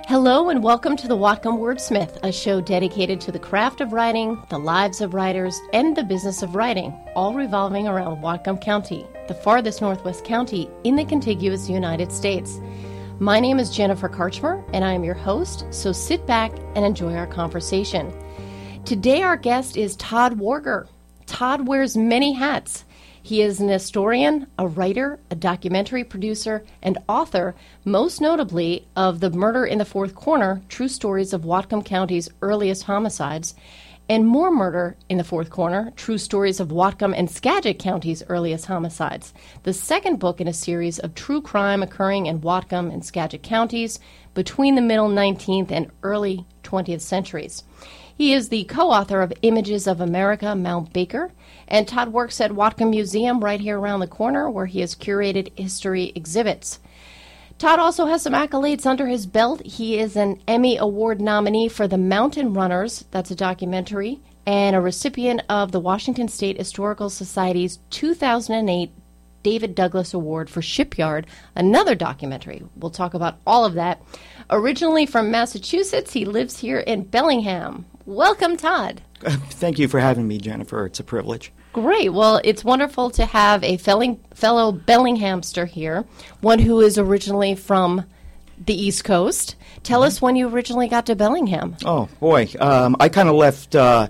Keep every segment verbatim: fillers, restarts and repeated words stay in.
Hello and welcome to the Whatcom Wordsmith, a show dedicated to the craft of writing, the lives of writers, and the business of writing, all revolving around Whatcom County, the farthest northwest county in the contiguous United States. My name is Jennifer Karchmer, and I am your host, so sit back and enjoy our conversation. Today our guest is Todd Warger. Todd wears many hats. He is an historian, a writer, a documentary producer, and author, most notably of The Murder in the Fourth Corner, True Stories of Whatcom County's Earliest Homicides, and More Murder in the Fourth Corner, True Stories of Whatcom and Skagit County's Earliest Homicides, the second book in a series of true crime occurring in Whatcom and Skagit counties between the middle nineteenth and early twentieth centuries. He is the co-author of Images of America, Mount Baker, and Todd works at Whatcom Museum right here around the corner, where he has curated history exhibits. Todd also has some accolades under his belt. He is an Emmy Award nominee for The Mountain Runners, that's a documentary, and a recipient of the Washington State Historical Society's two thousand eight David Douglas Award for Shipyard, another documentary. We'll talk about all of that. Originally from Massachusetts, he lives here in Bellingham. Welcome, Todd. Uh, thank you for having me, Jennifer. It's a privilege. Great. Well, it's wonderful to have a felling, fellow Bellinghamster here, one who is originally from the East Coast. Tell mm-hmm. us when you originally got to Bellingham. Oh, boy. Um, I kind of left... Uh,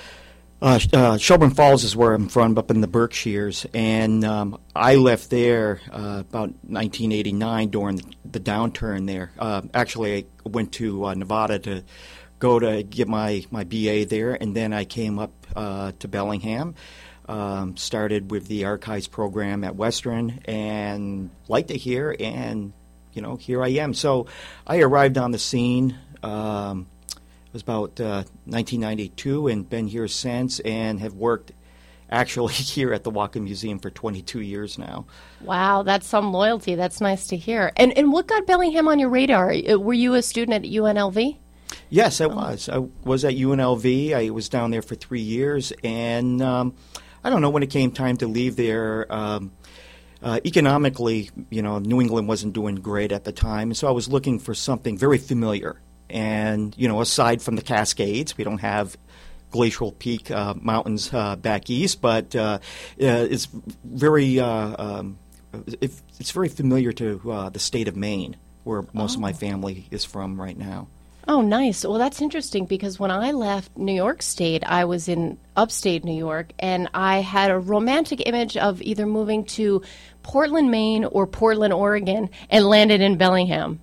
uh, uh, Shelburne Falls is where I'm from, up in the Berkshires, and um, I left there uh, about nineteen eighty-nine during the, the downturn there. Uh, actually, I went to uh, Nevada to go to get my, my B A there, and then I came up uh, to Bellingham, um, started with the archives program at Western, and liked it here, and, you know, here I am. So I arrived on the scene, um, it was about uh, nineteen ninety-two, and been here since, and have worked actually here at the Whatcom Museum for twenty-two years now. Wow, that's some loyalty. That's nice to hear. And, and what got Bellingham on your radar? Were you a student at U N L V? Yes, I was. I was at U N L V. I was down there for three years, and um, I don't know, when it came time to leave there, um, uh, economically, you know, New England wasn't doing great at the time, so I was looking for something very familiar. And, you know, aside from the Cascades, we don't have Glacial Peak uh, mountains uh, back east, but uh, uh, it's very uh, um, it, it's very familiar to uh, the state of Maine, where most oh. of my family is from right now. Oh, nice. Well, that's interesting, because when I left New York State, I was in upstate New York, and I had a romantic image of either moving to Portland, Maine, or Portland, Oregon, and landed in Bellingham.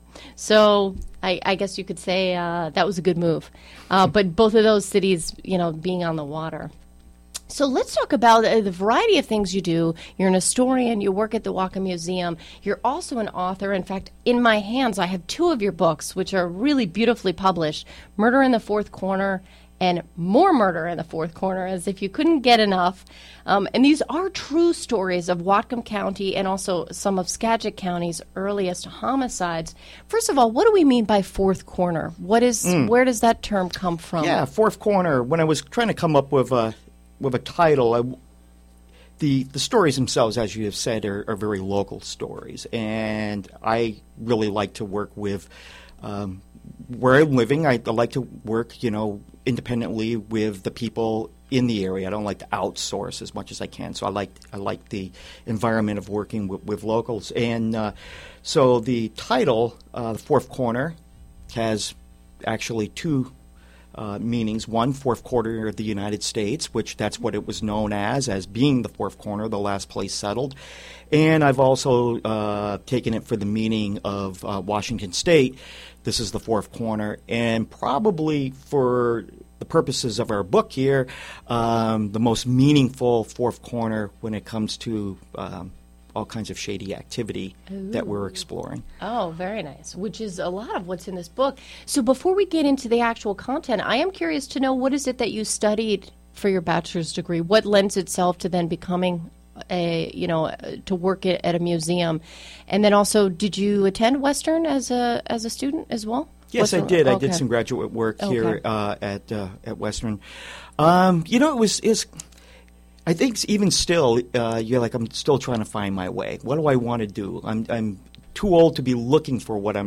So I, I guess you could say uh, that was a good move. Uh, but both of those cities, you know, being on the water. So let's talk about uh, the variety of things you do. You're an historian. You work at the Whatcom Museum. You're also an author. In fact, in my hands, I have two of your books, which are really beautifully published, Murder in the Fourth Corner and More Murder in the Fourth Corner, as if you couldn't get enough. Um, and these are true stories of Whatcom County and also some of Skagit County's earliest homicides. First of all, what do we mean by Fourth Corner? What is, mm. Where does that term come from? Yeah, Fourth Corner, when I was trying to come up with a... with a title, I, the the stories themselves, as you have said, are, are very local stories, and I really like to work with um, where I'm living. I, I like to work, you know, independently with the people in the area. I don't like to outsource as much as I can, so I like I like the environment of working with, with locals. And uh, so the title, uh, The Fourth Corner, has actually two Uh, meanings. One, fourth quarter of the United States, which that's what it was known as, as being the fourth corner, the last place settled. And I've also uh, taken it for the meaning of uh, Washington State. This is the fourth corner. And probably for the purposes of our book here, um, the most meaningful fourth corner when it comes to um, all kinds of shady activity Ooh. That we're exploring. Oh, very nice, which is a lot of what's in this book. So before we get into the actual content, I am curious to know, what is it that you studied for your bachelor's degree? What lends itself to then becoming a, you know, to work at, at a museum? And then also, did you attend Western as a as a student as well? Yes, Western? I did. Okay. I did some graduate work okay. here uh, at uh, at Western. Um, you know, it was is. I think even still, uh, you're like, I'm still trying to find my way. What do I want to do? I'm I'm too old to be looking for what I'm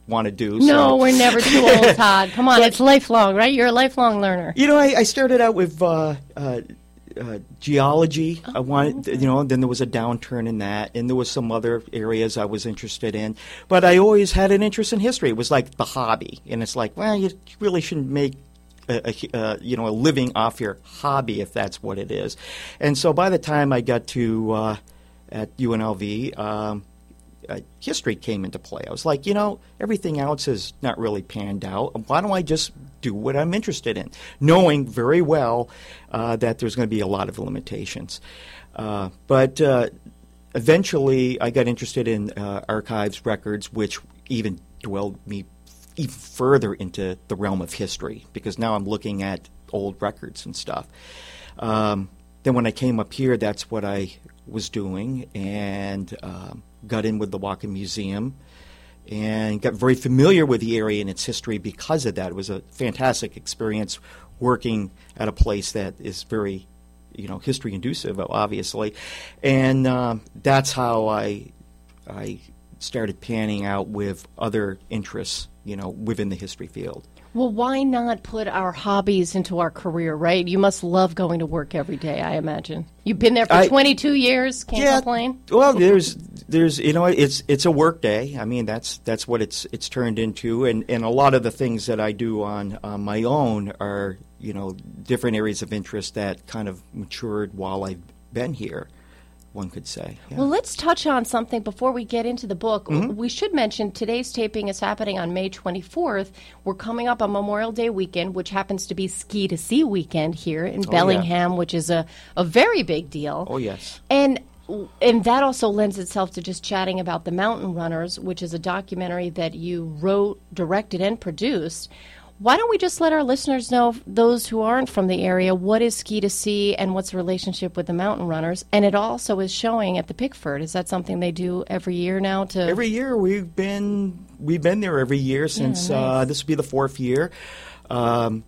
want to do. No, so. we're never too old, Todd. Come on, but, it's lifelong, right? You're a lifelong learner. You know, I, I started out with uh, uh, uh, geology. Oh, I wanted, okay. you know, then there was a downturn in that, and there was some other areas I was interested in. But I always had an interest in history. It was like the hobby, and it's like, well, you really shouldn't make A, a, uh, you know, a living off your hobby, if that's what it is. And so by the time I got to uh, at U N L V, um, uh, history came into play. I was like, you know, everything else is not really panned out. Why don't I just do what I'm interested in, knowing very well uh, that there's going to be a lot of limitations. Uh, but uh, eventually I got interested in uh, archives, records, which even dwelled me even further into the realm of history, because now I'm looking at old records and stuff. Um, then when I came up here, that's what I was doing, and um, got in with the Whatcom Museum and got very familiar with the area and its history because of that. It was a fantastic experience working at a place that is very, you know, history inducive, obviously. And um, that's how I I started panning out with other interests, you know, within the history field. Well, why not put our hobbies into our career, right? You must love going to work every day, I imagine. You've been there for I, twenty-two years, can't yeah, complain? Well, there's there's you know, it's it's a work day. I mean, that's that's what it's it's turned into, and, and a lot of the things that I do on, on my own are, you know, different areas of interest that kind of matured while I've been here, one could say. Yeah. Well, let's touch on something before we get into the book. Mm-hmm. We should mention today's taping is happening on May twenty-fourth. We're coming up on Memorial Day weekend, which happens to be Ski to Sea weekend here in oh, Bellingham, yeah. which is a, a very big deal. Oh, yes. And and that also lends itself to just chatting about The Mountain Runners, which is a documentary that you wrote, directed, and produced. Why don't we just let our listeners know, those who aren't from the area, what is Ski to Sea and what's the relationship with the Mountain Runners? And it also is showing at the Pickford. Is that something they do every year now? To Every year we've been we've been there every year since yeah, nice. uh, this will be the fourth year. Um,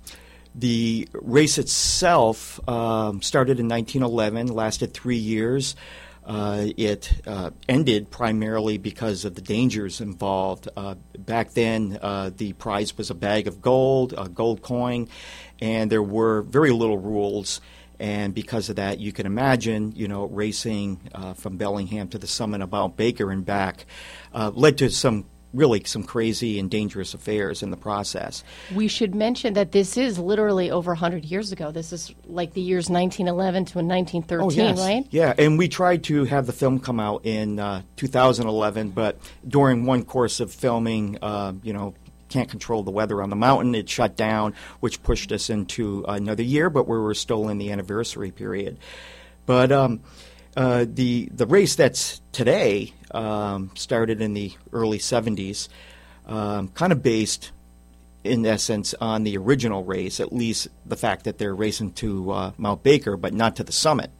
the race itself um, started in nineteen eleven, lasted three years. Uh, it uh, ended primarily because of the dangers involved. Uh, back then, uh, the prize was a bag of gold, a gold coin, and there were very little rules. And because of that, you can imagine, you know, racing uh, from Bellingham to the summit of Mount Baker and back uh, led to some really some crazy and dangerous affairs in the process. We should mention that this is literally over one hundred years ago. This is like the years nineteen eleven to nineteen thirteen, oh, yes. right? Yeah, and we tried to have the film come out in uh, two thousand eleven, but during one course of filming, uh, you know, can't control the weather on the mountain, it shut down, which pushed us into another year, but we were still in the anniversary period. But um, uh, the the race that's today um, started in the early seventies, um, kind of based, in essence, on the original race, at least the fact that they're racing to uh, Mount Baker, but not to the summit.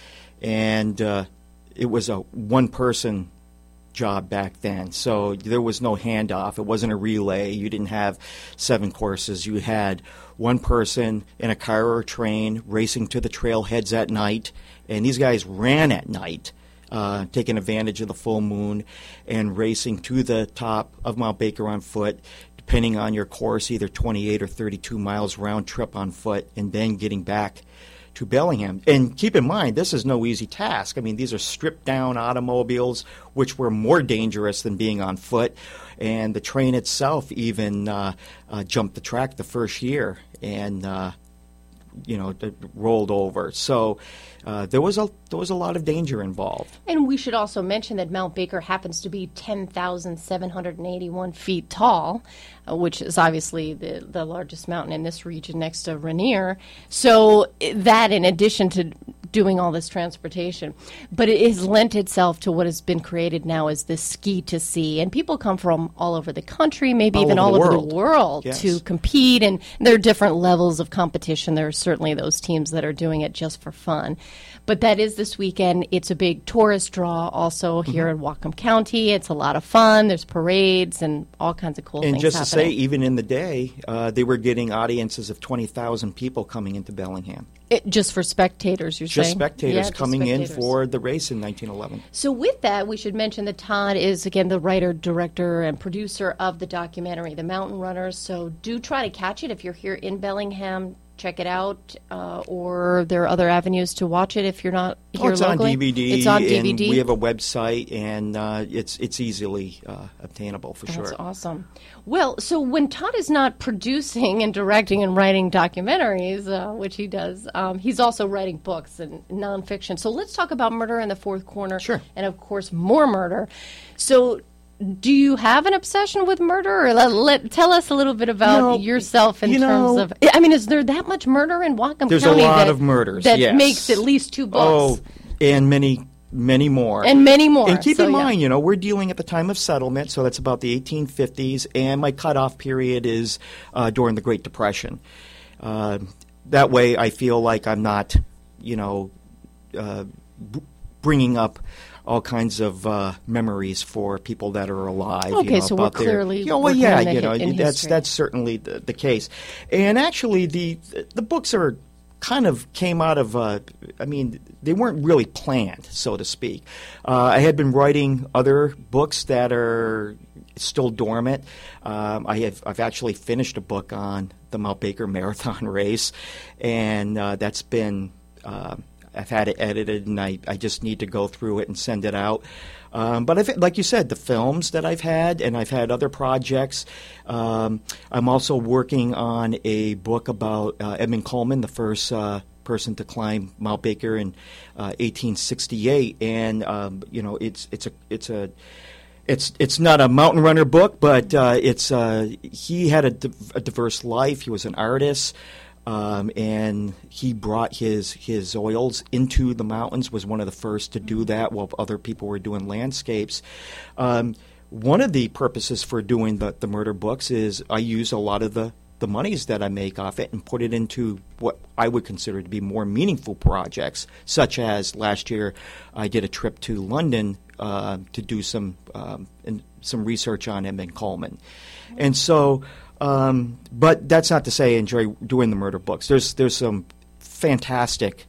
And uh, it was a one-person job back then, so there was no handoff. It wasn't a relay. You didn't have seven courses. You had one person in a car or a train racing to the trailheads at night, and these guys ran at night, uh, taking advantage of the full moon and racing to the top of Mount Baker on foot, depending on your course, either twenty-eight or thirty-two miles round trip on foot, and then getting back to Bellingham. And keep in mind, this is no easy task. I mean, these are stripped-down automobiles, which were more dangerous than being on foot. And the train itself even uh, uh, jumped the track the first year and, uh, you know, d- rolled over. So uh, there was a there was a lot of danger involved. And we should also mention that Mount Baker happens to be ten thousand seven hundred eighty-one feet tall, uh, which is obviously the, the largest mountain in this region next to Rainier. So that, in addition to doing all this transportation, but it has lent itself to what has been created now as the Ski to Sea. And people come from all over the country, maybe all even over all the over world. the world Yes. to compete. And there are different levels of competition. There are certainly those teams that are doing it just for fun. But that is this weekend. It's a big tourist draw also here Mm-hmm. in Whatcom County. It's a lot of fun. There's parades and all kinds of cool And things just to say, happening. even in the day, uh, they were getting audiences of twenty thousand people coming into Bellingham. It, just for spectators, you're Just of spectators yeah, coming spectators. in for the race in nineteen eleven. So with that, we should mention that Todd is, again, the writer, director, and producer of the documentary, The Mountain Runners. So do try to catch it if you're here in Bellingham. Check it out, uh, or there are other avenues to watch it if you're not here oh, it's locally. on D V D. It's on D V D. And we have a website, and uh, it's it's easily uh, obtainable for That's sure. That's awesome. Well, so when Todd is not producing and directing and writing documentaries, uh, which he does, um, he's also writing books and nonfiction. So let's talk about Murder in the Fourth Corner. Sure. And, of course, more murder. So do you have an obsession with murder? Or let, let, tell us a little bit about No, yourself in you terms know, of... I mean, is there that much murder in Whatcom There's County? a lot that, of murders, that yes. makes at least two books. Oh, and many... Many more. And many more. And keep so, in yeah. mind, you know, we're dealing at the time of settlement, so that's about the eighteen fifties, and my cutoff period is uh, during the Great Depression. Uh, that way I feel like I'm not, you know, uh, b- bringing up all kinds of uh, memories for people that are alive. Okay, you know, so we're about their, clearly you know, well, working yeah, in the you hi- know, in that's history. that's certainly the, the case. And actually, the the books are kind of came out of, uh, I mean, they weren't really planned, so to speak. Uh, I had been writing other books that are still dormant. Um, I have, I've actually finished a book on the Mount Baker Marathon race, and uh, that's been, uh, I've had it edited, and I, I just need to go through it and send it out. Um, but I've, like you said, the films that I've had, and I've had other projects. Um, I'm also working on a book about uh, Edmund Coleman, the first uh, person to climb Mount Baker in uh, eighteen sixty-eight, and um, you know, it's it's a it's a It's it's not a mountain runner book, but uh, it's uh, he had a, di- a diverse life. He was an artist. Um, and he brought his his oils into the mountains, was one of the first to do that while other people were doing landscapes. Um, one of the purposes for doing the, the murder books is I use a lot of the, the monies that I make off it and put it into what I would consider to be more meaningful projects, such as last year I did a trip to London uh, to do some um, in, some research on Edmund Coleman. And so... Um, but that's not to say I enjoy doing the murder books. There's there's some fantastic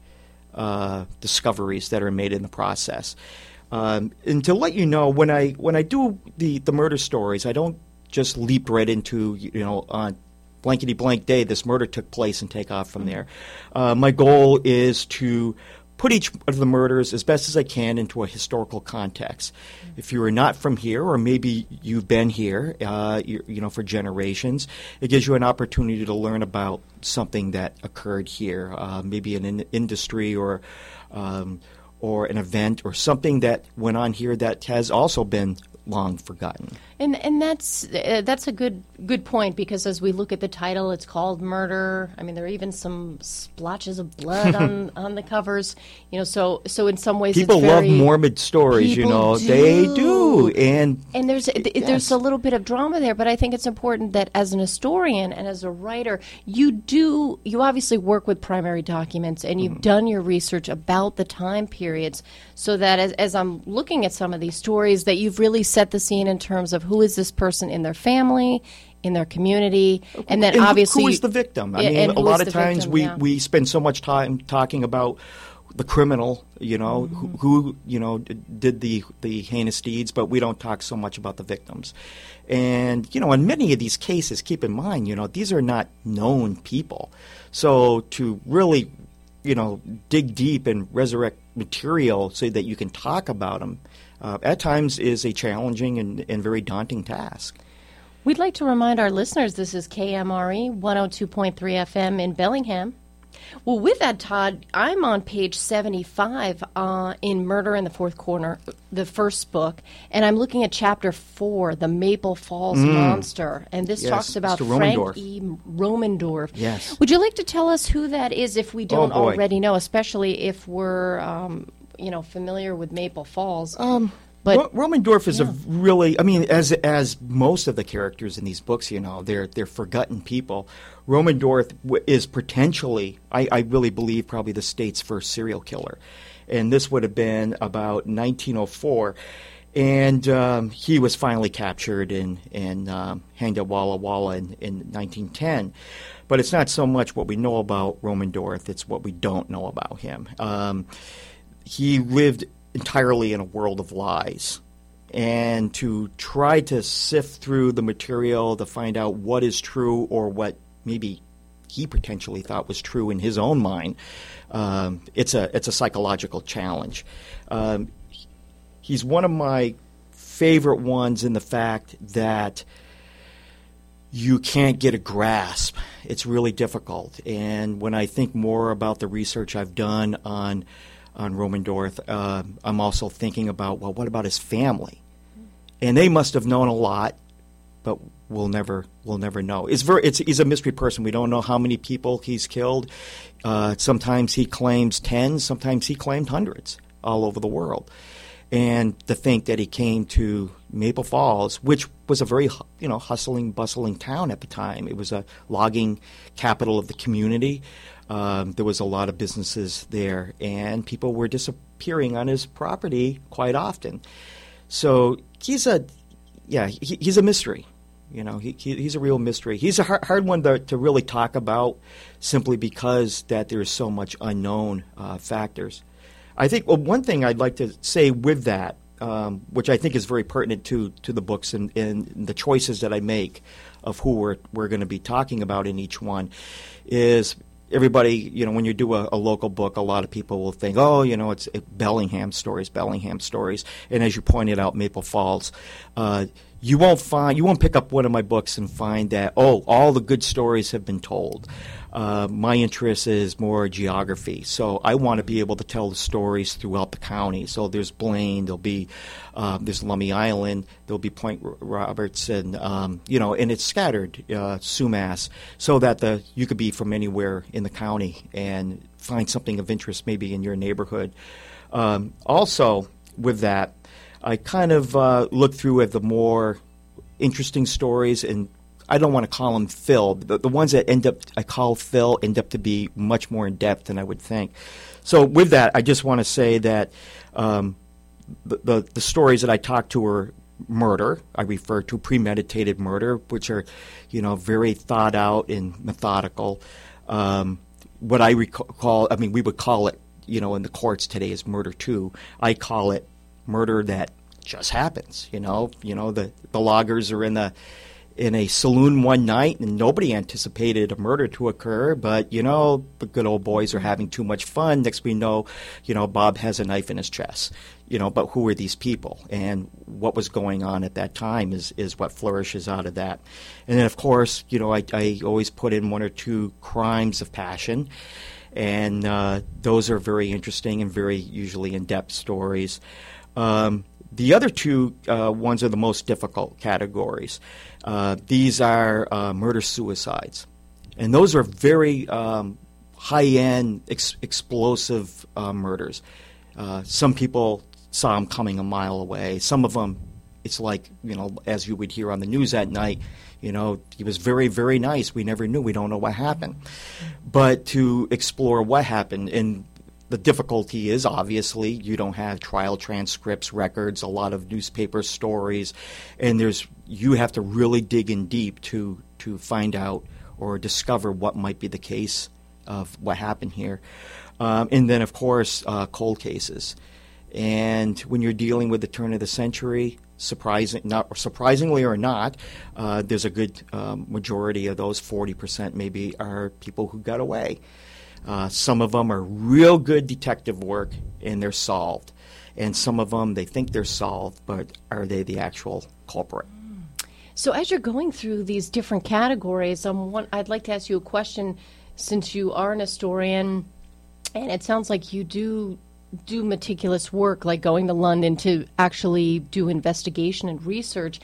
uh, discoveries that are made in the process. Um, and to let you know, when I when I do the, the murder stories, I don't just leap right into, you know, on blankety blank day this murder took place and take off from there. Uh, my goal is to put each of the murders as best as I can into a historical context. If you are not from here, or maybe you've been here, uh, you, you know, for generations, it gives you an opportunity to learn about something that occurred here, uh, maybe in an industry or um, or an event or something that went on here that has also been long forgotten. And and that's uh, that's a good good point, because as we look at the title, it's called Murder. I mean, there are even some splotches of blood on, on the covers. You know, so so in some ways, people it's very, love morbid stories. You people know, do. they do, and and there's th- yes. there's a little bit of drama there. But I think it's important that as an historian and as a writer, you do you obviously work with primary documents, and you've mm-hmm. done your research about the time periods, so that as as I'm looking at some of these stories, that you've really set the scene in terms of who is this person in their family, in their community, and then and obviously who is the victim? I yeah, mean, a lot of times victim, we, yeah. we spend so much time talking about the criminal, you know, Mm-hmm. who, who you know d- did the the heinous deeds, but we don't talk so much about the victims. And you know, in many of these cases, keep in mind, you know, these are not known people, so to really, you know, dig deep and resurrect material so that you can talk about them, uh, at times is a challenging and, and very daunting task. We'd like to remind our listeners this is K M R E one oh two point three F M in Bellingham. Well, with that, Todd, I'm on page seventy-five uh, in Murder in the Fourth Corner, the first book, and I'm looking at chapter four, The Maple Falls mm. Monster, and this yes, talks about Mister Frank Romendorf. E. Romendorf. Yes. Would you like to tell us who that is if we don't oh, boy. already know, especially if we're, um, you know, familiar with Maple Falls? Um. But, Ro- Romendorf is yeah. a really, I mean, as as most of the characters in these books, you know, they're they're forgotten people. Romendorf w- is potentially, I, I really believe, probably the state's first serial killer. And this would have been about nineteen oh four. And um, he was finally captured and, and um, hanged at Walla Walla in, in nineteen ten. But it's not so much what we know about Roman Dorth, it's what we don't know about him. Um, he lived entirely in a world of lies. And to try to sift through the material to find out what is true or what maybe he potentially thought was true in his own mind, um, it's a it's a psychological challenge. Um, he's one of my favorite ones in the fact that you can't get a grasp. It's really difficult. And when I think more about the research I've done on on Roman Dorth, uh, I'm also thinking about, well, what about his family? And they must have known a lot, but we'll never we'll never know. It's very it's he's a mystery person. We don't know how many people he's killed. Uh, sometimes he claims tens, sometimes he claimed hundreds all over the world. And to think that he came to Maple Falls, which was a very you know hustling, bustling town at the time. It was a logging capital of the community. Um, there was a lot of businesses there, and people were disappearing on his property quite often. So he's a, yeah, he, he's a mystery. You know, he, he he's a real mystery. He's a hard, hard one to, to really talk about, simply because that there's so much unknown uh, factors. I think well, one thing I'd like to say with that, um, which I think is very pertinent to to the books and, and the choices that I make of who we're we're going to be talking about in each one, is. Everybody, you know, when you do a, a local book, a lot of people will think, oh, you know, it's it, Bellingham stories, Bellingham stories. And as you pointed out, Maple Falls, uh, you won't find, you won't pick up one of my books and find that, oh, all the good stories have been told. Uh, my interest is more geography, so I want to be able to tell the stories throughout the county. So there's Blaine, there'll be uh, there's Lummi Island, there'll be Point Roberts, and um, you know, and it's scattered, uh, Sumas, so that the you could be from anywhere in the county and find something of interest maybe in your neighborhood. Um, also, with that, I kind of uh, look through at the more interesting stories, and I don't want to call them fill. The, the ones that end up, I call fill, end up to be much more in depth than I would think. So with that, I just want to say that um, the, the the stories that I talk to are murder. I refer to premeditated murder, which are, you know, very thought out and methodical. Um, what I recall, I mean, we would call it, you know, in the courts today is murder too. I call it murder that just happens. You know, you know, the the loggers are in the in a saloon one night, and nobody anticipated a murder to occur, but, you know, the good old boys are having too much fun. Next we know, you know, Bob has a knife in his chest. You know, but who are these people? And what was going on at that time is, is what flourishes out of that. And then, of course, you know, I, I always put in one or two crimes of passion, and uh, those are very interesting and very usually in-depth stories. Um, The other two uh, ones are the most difficult categories. Uh, these are uh, murder-suicides. And those are very um, high-end, ex- explosive uh, murders. Uh, some people saw them coming a mile away. Some of them, it's like, you know, as you would hear on the news that night, you know, he was very, very nice. We never knew. We don't know what happened. But to explore what happened, and the difficulty is, obviously, you don't have trial transcripts, records, a lot of newspaper stories, and there's you have to really dig in deep to to find out or discover what might be the case of what happened here. Um, and then, of course, uh, cold cases. And when you're dealing with the turn of the century, surprising, not surprisingly or not, uh, there's a good um, majority of those, forty percent maybe, are people who got away. Uh, some of them are real good detective work, and they're solved. And some of them, they think they're solved, but are they the actual culprit? So as you're going through these different categories, um, one, I'd like to ask you a question, since you are an historian, and it sounds like you do do meticulous work, like going to London to actually do investigation and research.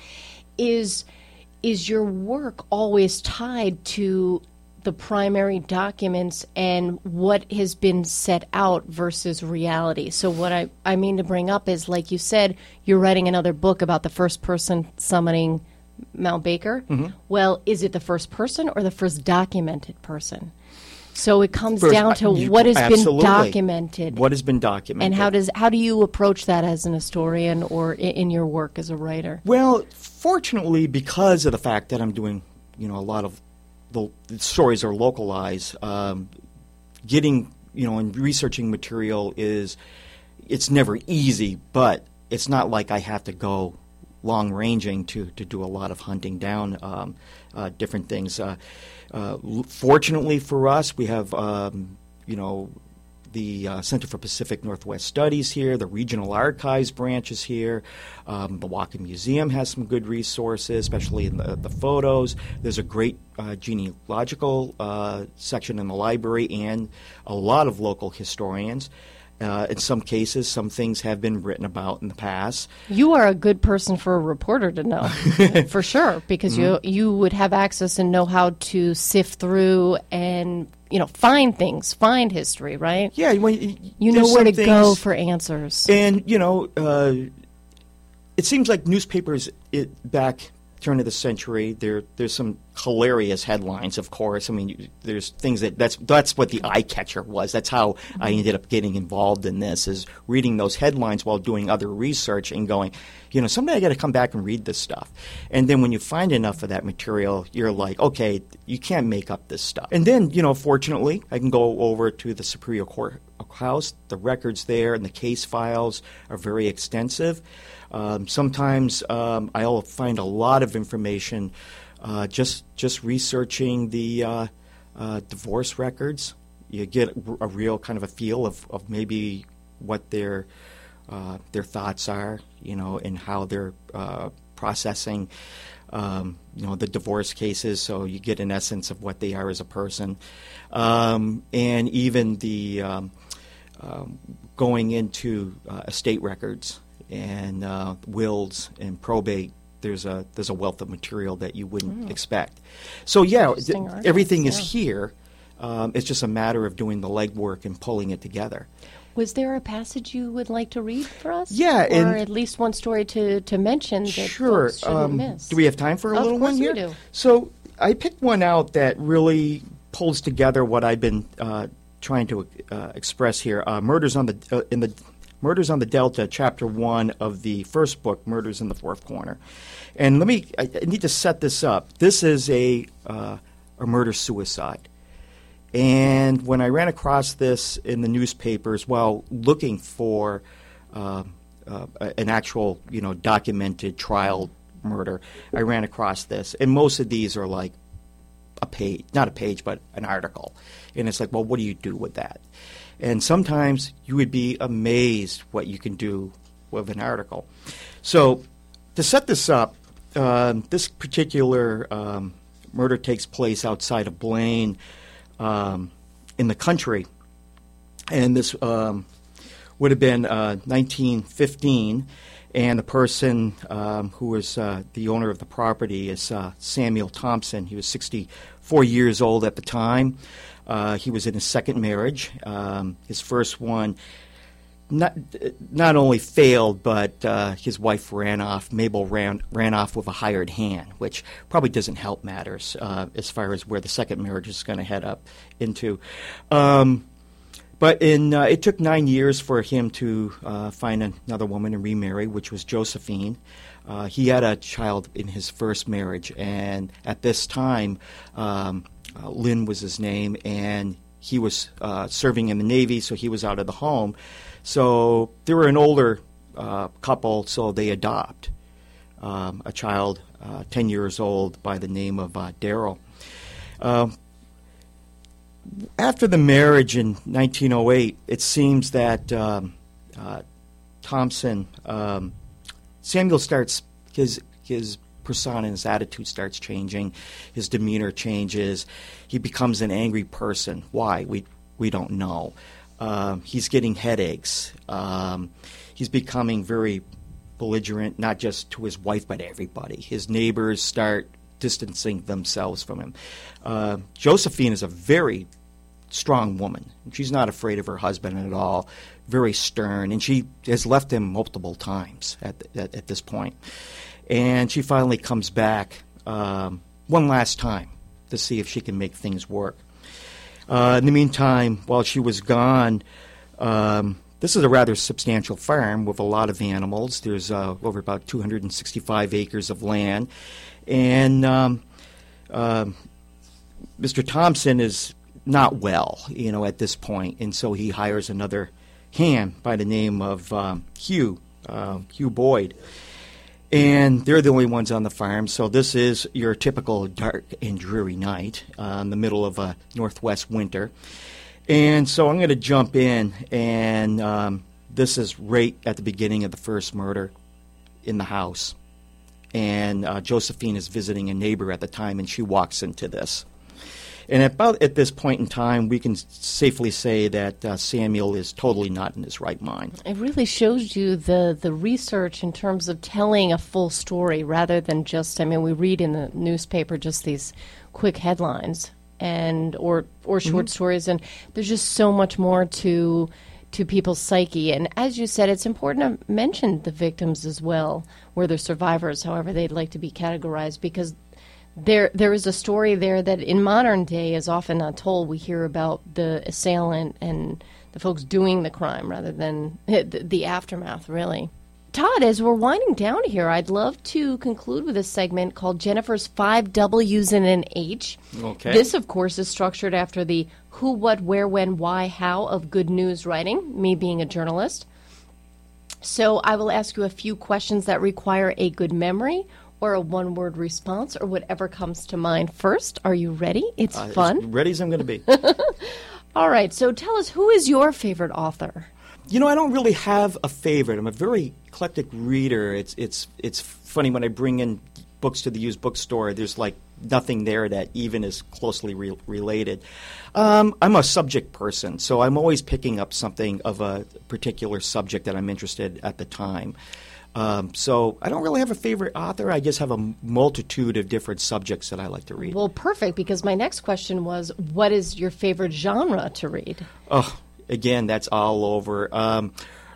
Is is your work always tied to the primary documents and what has been set out versus reality? So what I, I mean to bring up is, like you said, you're writing another book about the first person summoning Mount Baker. Mm-hmm. Well, is it the first person or the first documented person? So it comes first, down to you, what has absolutely. been documented. What has been documented. And how does how do you approach that as an historian or in, in your work as a writer? Well, fortunately, because of the fact that I'm doing, you know, a lot of the, the stories are localized. Um, getting, you know, and researching material is, it's never easy, but it's not like I have to go long ranging to, to do a lot of hunting down um, uh, different things. Uh, uh, fortunately for us, we have, um, you know, the uh, Center for Pacific Northwest Studies here, the Regional Archives branch is here. Um, the Whatcom Museum has some good resources, especially in the, the photos. There's a great uh, genealogical uh, section in the library and a lot of local historians. Uh, in some cases, some things have been written about in the past. You are a good person for a reporter to know, for sure, because mm-hmm. you you would have access and know how to sift through and, you know, find things, find history, right? Yeah. Well, you know where to things, go for answers. And, you know, uh, it seems like newspapers it, back turn of the century, there there's some hilarious headlines, of course. I mean, there's things that that's that's what the eye catcher was. That's how mm-hmm. I ended up getting involved in this, is reading those headlines while doing other research and going, you know, someday I got to come back and read this stuff. And then when you find enough of that material, you're like, okay, you can't make up this stuff. And then, you know, fortunately, I can go over to the Superior Court House. The records there and the case files are very extensive. Um, sometimes um, I'll find a lot of information uh, just just researching the uh, uh, divorce records. You get a real kind of a feel of, of maybe what their uh, their thoughts are, you know, and how they're uh, processing, um, you know, the divorce cases. So you get an essence of what they are as a person, um, and even the um, um, going into uh, estate records and uh, wills and probate. There's a there's a wealth of material that you wouldn't mm. expect. So yeah, th- everything is yeah. here. Um, it's just a matter of doing the legwork and pulling it together. Was there a passage you would like to read for us? Yeah, or and at least one story to, to mention that sure. folks shouldn't um, miss. Do we have time for a of little one here? We do. So I picked one out that really pulls together what I've been uh, trying to uh, express here. Uh, Murders on the uh, in the Murders on the Delta, Chapter One of the first book, Murders in the Fourth Corner. And let me, I, I need to set this up. This is a uh, a murder-suicide. And when I ran across this in the newspapers while looking for uh, uh, an actual, you know, documented trial murder, I ran across this. And most of these are like a page, not a page, but an article. And it's like, well, what do you do with that? And sometimes you would be amazed what you can do with an article. So to set this up, um, this particular um, murder takes place outside of Blaine um, in the country. And this um, would have been uh, nineteen fifteen. And the person um, who was uh, the owner of the property is uh, Samuel Thompson. He was sixty-four years old at the time. Uh, he was in his second marriage. Um, his first one not not only failed, but uh, his wife ran off. Mabel ran ran off with a hired hand, which probably doesn't help matters uh, as far as where the second marriage is going to head up into. Um, but in uh, it took nine years for him to uh, find another woman and remarry, which was Josephine. Uh, he had a child in his first marriage, and at this time, um, uh, Lynn was his name, and he was uh, serving in the Navy, so he was out of the home. So they were an older uh, couple, so they adopt um, a child, uh, ten years old, by the name of uh, Daryl. Uh, after the marriage in nineteen oh eight, it seems that um, uh, Thompson, um, Samuel starts, his his persona and his attitude starts changing, his demeanor changes, he becomes an angry person. Why? We we don't know. Um, he's getting headaches. Um, he's becoming very belligerent, not just to his wife, but everybody. His neighbors start distancing themselves from him. Uh, Josephine is a very strong woman. She's not afraid of her husband at all, very stern, and she has left him multiple times at, the, at, at this point. And she finally comes back um, one last time to see if she can make things work. Uh, in the meantime, while she was gone, um, this is a rather substantial farm with a lot of animals. There's uh, over about two hundred sixty-five acres of land. And um, uh, Mister Thompson is not well, you know, at this point, and so he hires another hand by the name of um, Hugh, uh, Hugh Boyd. And they're the only ones on the farm, so this is your typical dark and dreary night uh, in the middle of a northwest winter. And so I'm going to jump in, and um, this is right at the beginning of the first murder in the house. And uh, Josephine is visiting a neighbor at the time, and she walks into this. And about at this point in time, we can safely say that uh, Samuel is totally not in his right mind. It really shows you the, the research in terms of telling a full story rather than just, I mean, we read in the newspaper just these quick headlines and or or short mm-hmm. stories, and there's just so much more to to people's psyche. And as you said, it's important to mention the victims as well, or the survivors, however they'd like to be categorized, because There, there is a story there that in modern day is often not told. We hear about the assailant and the folks doing the crime rather than the, the aftermath, really. Todd, as we're winding down here, I'd love to conclude with a segment called Jennifer's Five W's and an H. Okay. This, of course, is structured after the who, what, where, when, why, how of good news writing, me being a journalist. So I will ask you a few questions that require a good memory or a one-word response, or whatever comes to mind first. Are you ready? It's uh, fun. As ready as I'm going to be. All right, so tell us, who is your favorite author? You know, I don't really have a favorite. I'm a very eclectic reader. It's it's it's funny when I bring in books to the used bookstore, there's like nothing there that even is closely re- related. Um, I'm a subject person, so I'm always picking up something of a particular subject that I'm interested at the time. Um, so I don't really have a favorite author. I just have a multitude of different subjects that I like to read. Well, perfect, because my next question was, what is your favorite genre to read? Oh, again, that's all over. Um,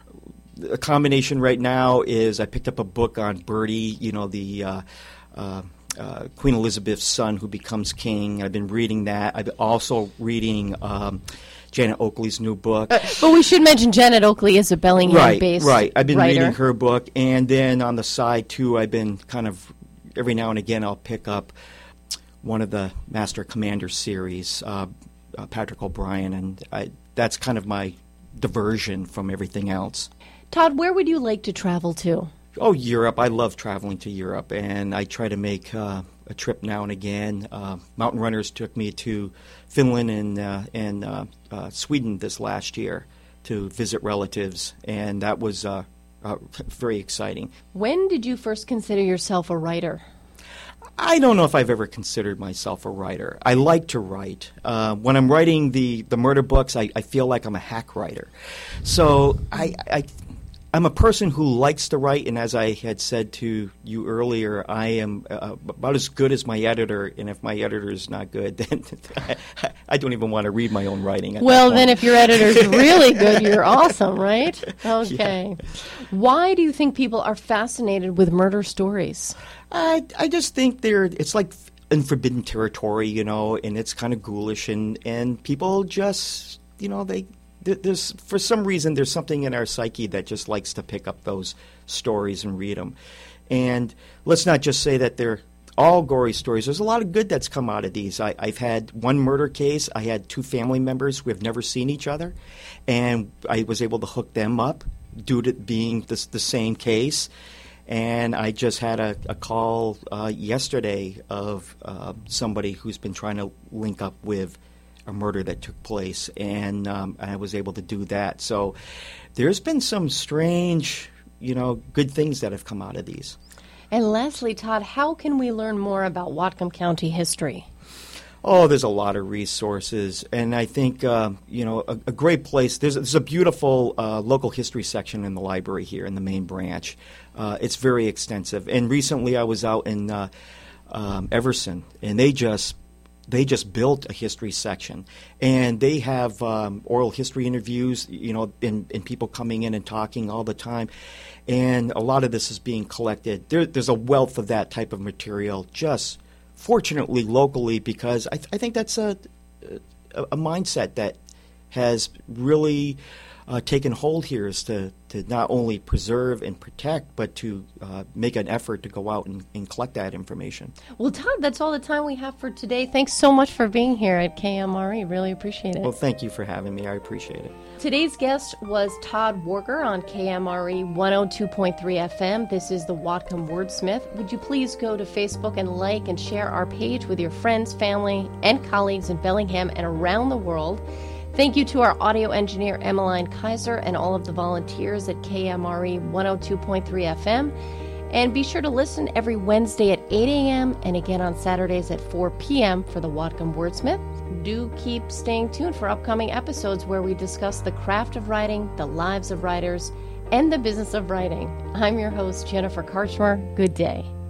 a combination right now is I picked up a book on Bertie, you know, the uh, uh, uh, Queen Elizabeth's son who becomes king. I've been reading that. I've been also reading Um, Janet Oakley's new book. Uh, but we should mention Janet Oakley is a Bellingham-based Right, right. I've been writer. reading her book, and then on the side, too, I've been kind of, every now and again, I'll pick up one of the Master Commander series, uh, uh, Patrick O'Brien, and I, that's kind of my diversion from everything else. Todd, where would you like to travel to? Oh, Europe. I love traveling to Europe, and I try to make uh, a trip now and again. Uh, Mountain Runners took me to Finland and uh, and uh, uh, Sweden this last year to visit relatives, and that was uh, uh, very exciting. When did you first consider yourself a writer? I don't know if I've ever considered myself a writer. I like to write. Uh, when I'm writing the, the murder books, I, I feel like I'm a hack writer. So I, I I'm a person who likes to write, and as I had said to you earlier, I am uh, about as good as my editor, and if my editor is not good, then I, I don't even want to read my own writing. At well, that then point. if your editor's really good, you're awesome, right? Okay. Yeah. Why do you think people are fascinated with murder stories? I, I just think they're, it's like in forbidden territory, you know, and it's kind of ghoulish, and, and people just, you know, they... There's, for some reason, there's something in our psyche that just likes to pick up those stories and read them. And let's not just say that they're all gory stories. There's a lot of good that's come out of these. I, I've had one murder case. I had two family members who have never seen each other, and I was able to hook them up due to it being this, the same case. And I just had a, a call uh, yesterday of uh, somebody who's been trying to link up with a murder that took place, and um, I was able to do that. So there's been some strange, you know, good things that have come out of these. And lastly, Todd, how can we learn more about Whatcom County history? Oh, there's a lot of resources, and I think, uh, you know, a, a great place. There's, there's a beautiful uh, local history section in the library here in the main branch. Uh, it's very extensive. And recently I was out in uh, um, Everson, and they just They just built a history section, and they have um, oral history interviews, you know, and, and people coming in and talking all the time. And a lot of this is being collected. There, there's a wealth of that type of material, just fortunately locally, because I, th- I think that's a, a, a mindset that has really uh, taken hold here is to, to not only preserve and protect, but to uh, make an effort to go out and, and collect that information. Well, Todd, that's all the time we have for today. Thanks so much for being here at K M R E. Really appreciate it. Well, thank you for having me. I appreciate it. Today's guest was Todd Warger on K M R E one oh two point three F M. This is the Whatcom Wordsmith. Would you please go to Facebook and like and share our page with your friends, family, and colleagues in Bellingham and around the world. Thank you to our audio engineer, Emmeline Kaiser, and all of the volunteers at K M R E one oh two point three F M. And be sure to listen every Wednesday at eight a.m. and again on Saturdays at four p.m. for the Whatcom Wordsmith. Do keep staying tuned for upcoming episodes where we discuss the craft of writing, the lives of writers, and the business of writing. I'm your host, Jennifer Karchmer. Good day.